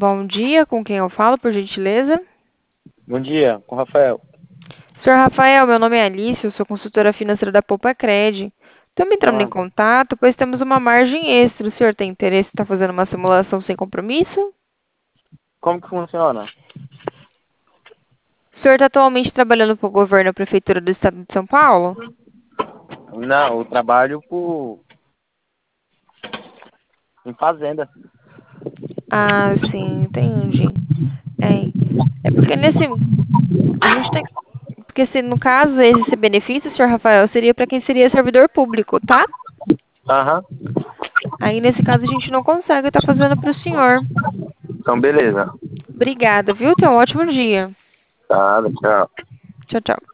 Bom dia, com quem eu falo, por gentileza? Bom dia, com o Rafael. Senhor Rafael, meu nome é Alice, eu sou consultora financeira da Poupa-Cred. Estamos entrando em Ah, contato, pois temos uma margem extra. O senhor tem interesse em estar fazendo uma simulação sem compromisso? como que funciona? O senhor está atualmente trabalhando para o governo e a Prefeitura do Estado de São Paulo? Não, eu trabalho em fazenda. Ah, sim, entendi. É, é porque a gente tem, porque se no caso esse benefício, senhor Rafael, seria para quem seria servidor público, tá? Aham. Aí nesse caso a gente não consegue estar fazendo para o senhor. Então, beleza. Obrigada, viu? Tenha um ótimo dia. Tá, tchau. Tchau, tchau.